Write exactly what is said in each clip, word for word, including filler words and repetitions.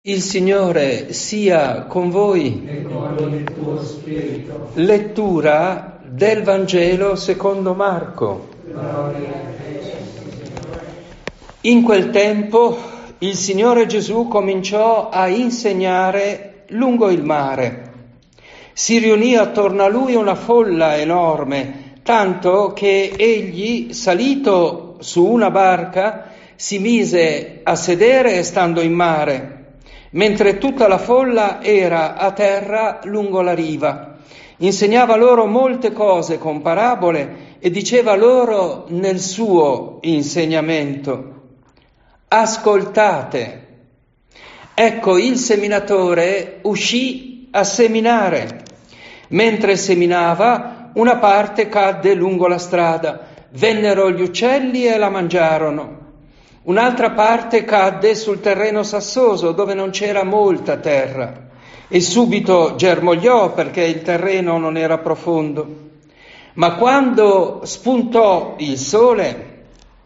Il Signore sia con voi. E con il tuo spirito. Lettura del Vangelo secondo Marco. In quel tempo il Signore Gesù cominciò a insegnare lungo il mare. Si riunì attorno a lui una folla enorme, tanto che egli, salito su una barca, si mise a sedere stando in mare, mentre tutta la folla era a terra lungo la riva. Insegnava loro molte cose con parabole e diceva loro nel suo insegnamento: ascoltate. Ecco, il seminatore uscì a seminare. Mentre seminava, una parte cadde lungo la strada. Vennero gli uccelli e la mangiarono. Un'altra parte cadde sul terreno sassoso, dove non c'era molta terra, e subito germogliò perché il terreno non era profondo. Ma quando spuntò il sole,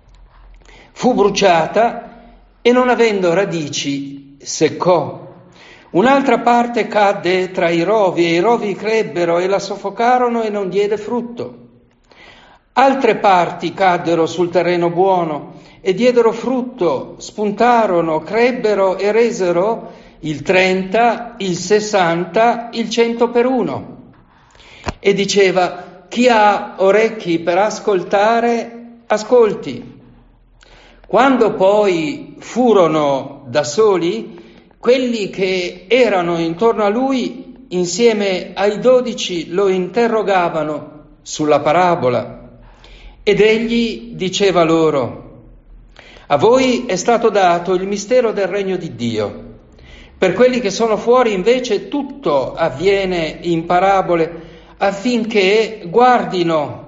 fu bruciata e, non avendo radici, seccò. Un'altra parte cadde tra i rovi, e i rovi crebbero e la soffocarono e non diede frutto. Altre parti caddero sul terreno buono e diedero frutto, spuntarono, crebbero e resero il trenta, il sessanta, il cento per uno. E diceva: chi ha orecchi per ascoltare, ascolti. Quando poi furono da soli, quelli che erano intorno a lui, insieme ai dodici, lo interrogavano sulla parabola. Ed egli diceva loro: a voi è stato dato il mistero del regno di Dio. Per quelli che sono fuori invece tutto avviene in parabole, affinché guardino,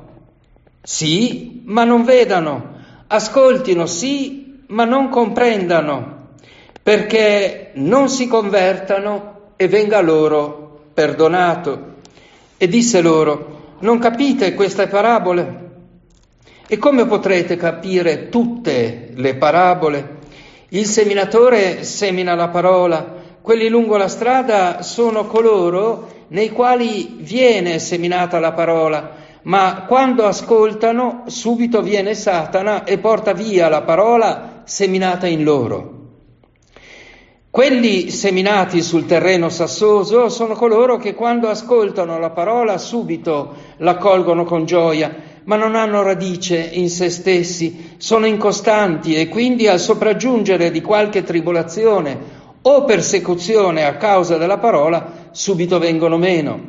sì, ma non vedano, ascoltino, sì, ma non comprendano, perché non si convertano e venga loro perdonato. E disse loro: non capite queste parabole? E come potrete capire tutte le parabole? Il seminatore semina la parola. Quelli lungo la strada sono coloro nei quali viene seminata la parola, ma quando ascoltano, subito viene Satana e porta via la parola seminata in loro. Quelli seminati sul terreno sassoso sono coloro che quando ascoltano la parola subito la colgono con gioia, ma non hanno radice in se stessi, sono incostanti e quindi al sopraggiungere di qualche tribolazione o persecuzione a causa della parola subito vengono meno.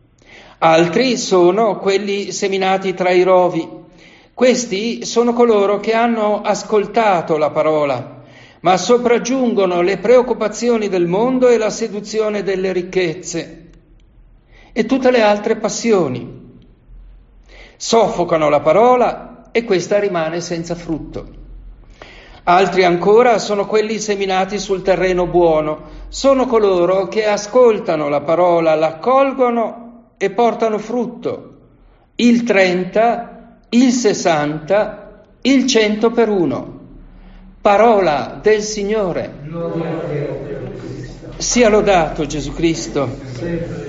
Altri sono quelli seminati tra i rovi. Questi sono coloro che hanno ascoltato la parola, ma sopraggiungono le preoccupazioni del mondo e la seduzione delle ricchezze e tutte le altre passioni. Soffocano la parola e questa rimane senza frutto. Altri ancora sono quelli seminati sul terreno buono. Sono coloro che ascoltano la parola, l'accolgono e portano frutto. Il trenta, il sessanta, il cento per uno. Parola del Signore. Gloria a Dio per Cristo. Sia lodato Gesù Cristo.